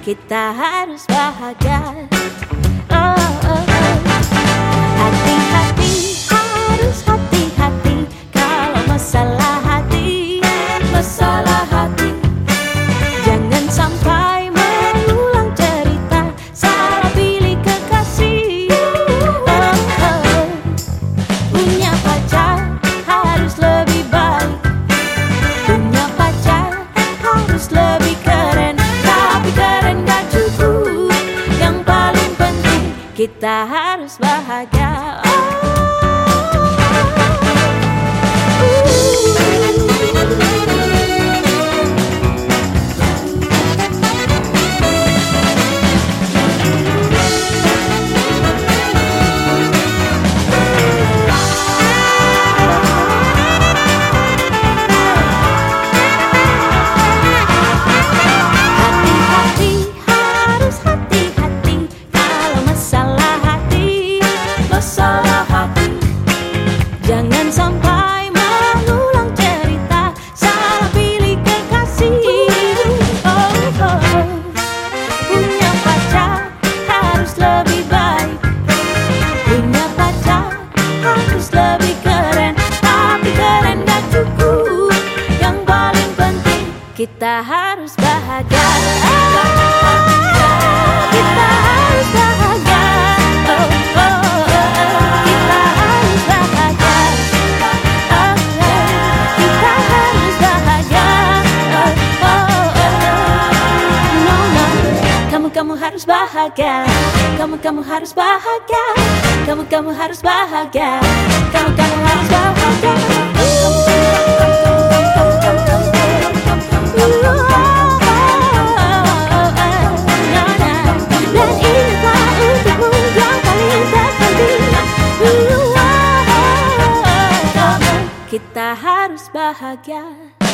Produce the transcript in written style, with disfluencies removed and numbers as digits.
kita harus bahagia. Oh, oh, oh. Hati-hati, harus hati-hati kalau masalah hati, masalah hati. Jangan sampai mengulang cerita, salah pilih kekasih. Oh, oh. Punya pacar harus lebih baik, punya pacar harus lebih keren. Tapi keren gak cukup, yang paling penting kita harus bahagia. Jangan sampai mengulang cerita, salah pilih kekasih. Oh, oh. Punya pacar harus lebih baik, punya pacar harus lebih keren. Tapi keren gak cukup, yang paling penting kita harus bahagia. Kita harus bahagia. Oh, oh. Kamu harus bahagia, kamu harus bahagia, kamu harus bahagia, kamu harus bahagia. Dan inilah untukmu yang paling terpenting. Kita harus bahagia.